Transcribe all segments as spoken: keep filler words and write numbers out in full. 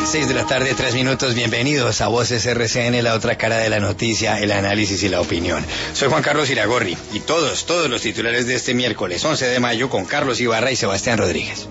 Seis de la tarde, tres minutos. Bienvenidos a Voces R C N, la otra cara de la noticia, el análisis y la opinión. Soy Juan Carlos Iragorri y todos, todos los titulares de este miércoles once de mayo con Carlos Ibarra y Sebastián Rodríguez.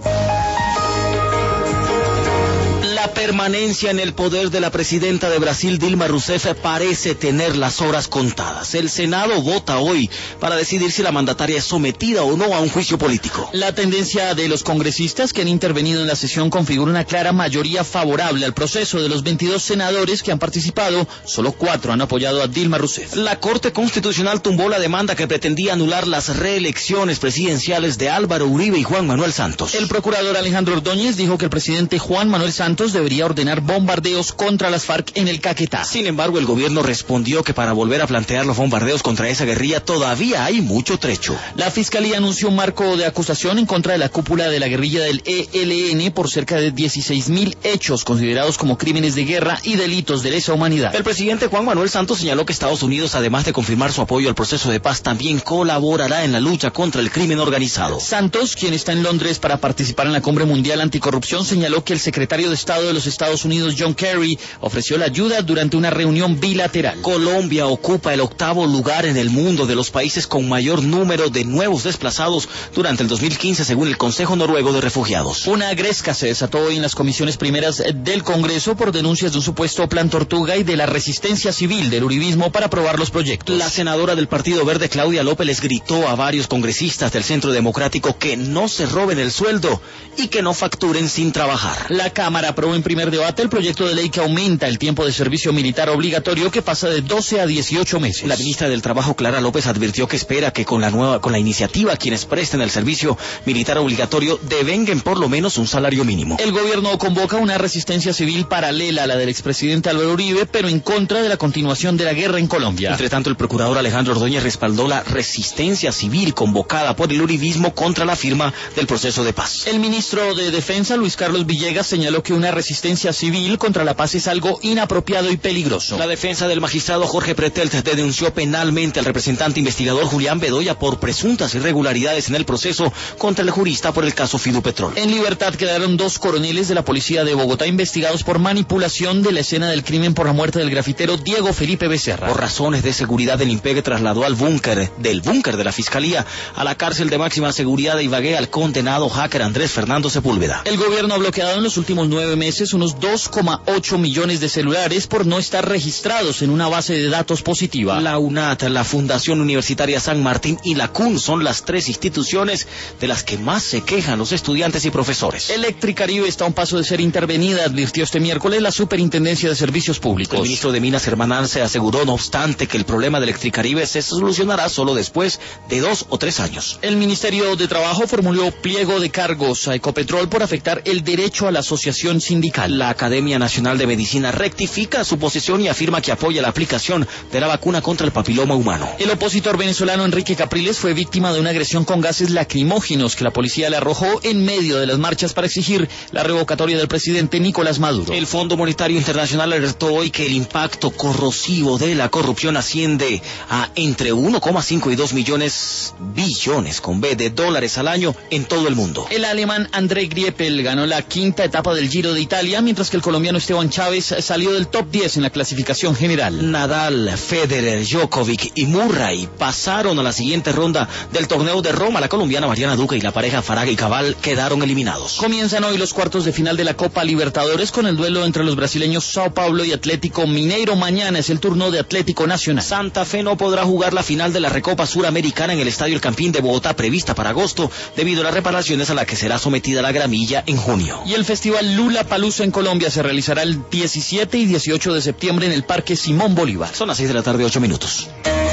La permanencia en el poder de la presidenta de Brasil, Dilma Rousseff, parece tener las horas contadas. El Senado vota hoy para decidir si la mandataria es sometida o no a un juicio político. La tendencia de los congresistas que han intervenido en la sesión configura una clara mayoría favorable al proceso. De los veintidós senadores que han participado, solo cuatro han apoyado a Dilma Rousseff. La Corte Constitucional tumbó la demanda que pretendía anular las reelecciones presidenciales de Álvaro Uribe y Juan Manuel Santos. El procurador Alejandro Ordóñez dijo que el presidente Juan Manuel Santos debería ordenar bombardeos contra las FARC en el Caquetá. Sin embargo, el gobierno respondió que para volver a plantear los bombardeos contra esa guerrilla todavía hay mucho trecho. La Fiscalía anunció un marco de acusación en contra de la cúpula de la guerrilla del E L N por cerca de dieciséis mil hechos considerados como crímenes de guerra y delitos de lesa humanidad. El presidente Juan Manuel Santos señaló que Estados Unidos, además de confirmar su apoyo al proceso de paz, también colaborará en la lucha contra el crimen organizado. Santos, quien está en Londres para participar en la Cumbre Mundial Anticorrupción, señaló que el secretario de Estado de los Estados Unidos, John Kerry, ofreció la ayuda durante una reunión bilateral. Colombia ocupa el octavo lugar en el mundo de los países con mayor número de nuevos desplazados durante el dos mil quince, según el Consejo Noruego de Refugiados. Una gresca se desató hoy en las comisiones primeras del Congreso por denuncias de un supuesto plan Tortuga y de la resistencia civil del uribismo para aprobar los proyectos. La senadora del Partido Verde, Claudia López, les gritó a varios congresistas del Centro Democrático que no se roben el sueldo y que no facturen sin trabajar. La Cámara aprobó en primer debate el proyecto de ley que aumenta el tiempo de servicio militar obligatorio, que pasa de doce a dieciocho meses. La ministra del Trabajo, Clara López, advirtió que espera que con la nueva, con la iniciativa, quienes presten el servicio militar obligatorio devenguen por lo menos un salario mínimo. El gobierno convoca una resistencia civil paralela a la del expresidente Álvaro Uribe, pero en contra de la continuación de la guerra en Colombia. Entre tanto, el procurador Alejandro Ordóñez respaldó la resistencia civil convocada por el uribismo contra la firma del proceso de paz. El ministro de Defensa, Luis Carlos Villegas, señaló que una resistencia civil contra la paz es algo inapropiado y peligroso. La defensa del magistrado Jorge Pretelt denunció penalmente al representante investigador Julián Bedoya por presuntas irregularidades en el proceso contra el jurista por el caso Fidupetrol. En libertad quedaron dos coroneles de la policía de Bogotá investigados por manipulación de la escena del crimen por la muerte del grafitero Diego Felipe Becerra. Por razones de seguridad, del IMPEG trasladó al búnker, del búnker de la Fiscalía, a la cárcel de máxima seguridad de Ibagué al condenado hacker Andrés Fernando Sepúlveda. El gobierno ha bloqueado en los últimos nueve meses unos dos coma ocho millones de celulares por no estar registrados en una base de datos positiva. La UNAT, la Fundación Universitaria San Martín y la C U N son las tres instituciones de las que más se quejan los estudiantes y profesores. Electricaribe está a un paso de ser intervenida, advirtió este miércoles la Superintendencia de Servicios Públicos. El ministro de Minas, Germán Arce, aseguró, no obstante, que el problema de Electricaribe se solucionará solo después de dos o tres años. El Ministerio de Trabajo formuló pliego de cargos a Ecopetrol por afectar el derecho a la asociación sindical. La Academia Nacional de Medicina rectifica su posición y afirma que apoya la aplicación de la vacuna contra el papiloma humano. El opositor venezolano Enrique Capriles fue víctima de una agresión con gases lacrimógenos que la policía le arrojó en medio de las marchas para exigir la revocatoria del presidente Nicolás Maduro. El Fondo Monetario Internacional alertó hoy que el impacto corrosivo de la corrupción asciende a entre uno coma cinco y dos millones, billones con B, de dólares al año en todo el mundo. El alemán André Greipel ganó la quinta etapa del Giro de Italia, mientras que el colombiano Esteban Chávez salió del top diez en la clasificación general. Nadal, Federer, Djokovic y Murray pasaron a la siguiente ronda del torneo de Roma. La colombiana Mariana Duque y la pareja Faraga y Cabal quedaron eliminados. Comienzan hoy los cuartos de final de la Copa Libertadores con el duelo entre los brasileños Sao Paulo y Atlético Mineiro. Mañana es el turno de Atlético Nacional. Santa Fe no podrá jugar la final de la Recopa Suramericana en el Estadio El Campín de Bogotá, prevista para agosto, debido a las reparaciones a las que será sometida la gramilla en junio. Y el festival Lollapalooza en Colombia se realizará el diecisiete y dieciocho de septiembre en el Parque Simón Bolívar. Son las seis de la tarde, ocho minutos.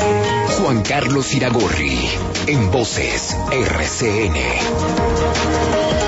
Juan Carlos Iragorri, en Voces R C N.